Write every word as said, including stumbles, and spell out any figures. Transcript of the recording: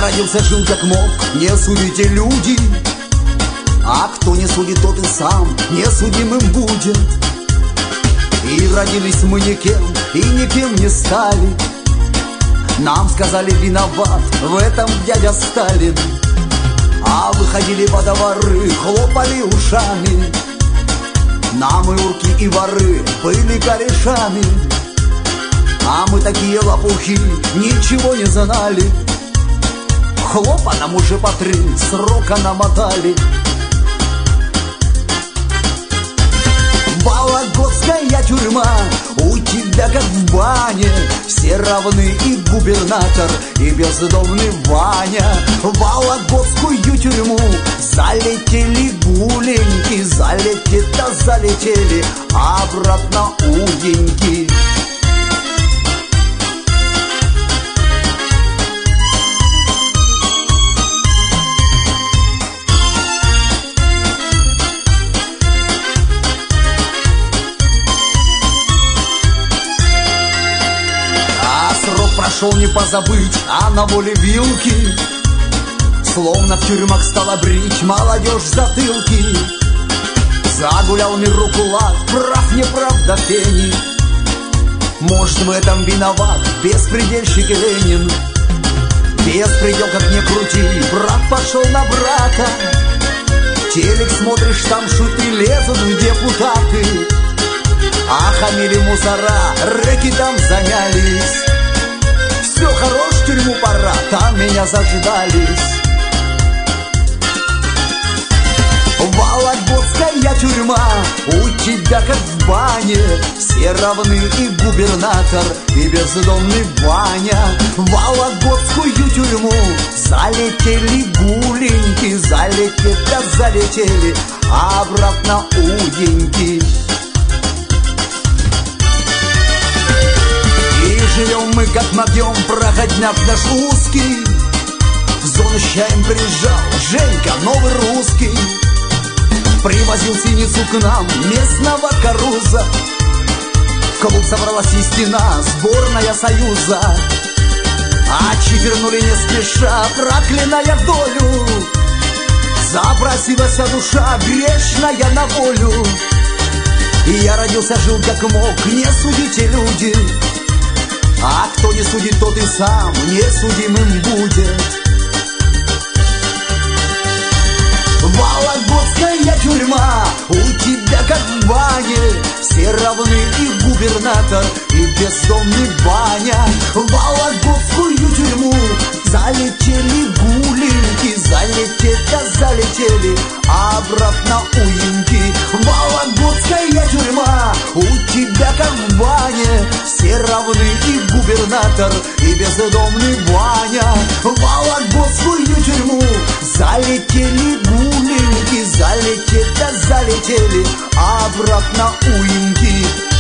родился, жил как мог, не судите люди. А кто не судит, тот и сам несудимым будет. И родились мы никем, и никем не стали. Нам сказали, виноват в этом дядя Сталин. А выходили водоворы, хлопали ушами. Нам и урки, и воры были корешами. А мы такие лопухи, ничего не знали. Хлопа нам уже по три срока намотали. Вологодская тюрьма, у тебя как в бане. Все равны, и губернатор, и бездомный Ваня. В Вологодскую тюрьму залетели гуленьки. Залететь-то залетели, а обратно уденьки. Прошел не позабыть, а на воле вилки. Словно в тюрьмах стала брить молодежь затылки. Загулял миру кулак, прав неправ до фени. Может, в этом виноват беспредельщик Ленин. Беспредел как ни крути, брат пошел на брата. Телек смотришь, там шуты лезут в депутаты. А хамили мусора, рэки там занялись. Все, хорош, в тюрьму пора, там меня заждались. Вологодская тюрьма, у тебя как в бане. Все равны, и губернатор, и бездомный Ваня. В Вологодскую тюрьму залетели гуленьки. Залететь-то залетели, а обратно уденьки. Живем мы как могем, проходняк наш узкий. В зону с чаем приезжал Женька, новый русский. Привозил синицу к нам местного каруза. В клуб собралась истина, сборная Союза. А чьи вернули не спеша, проклиная долю. Запросилась душа грешная на волю. И я родился, жил как мог, не судите люди. А кто не судит, тот и сам несудимым будет. Вологодская тюрьма, у тебя как в бане. Все равны, и губернатор, и бездомный Ваня. В Вологодскую тюрьму залетели гуленьки. Залететь-то залетели, а обратно уинки. Вологодская тюрьма, у тебя как в бане. Все равны, и губернатор, и бездомный Ваня. В Вологодскую тюрьму залетели гуленьки. Залететь-то залетели, а обратно уинки.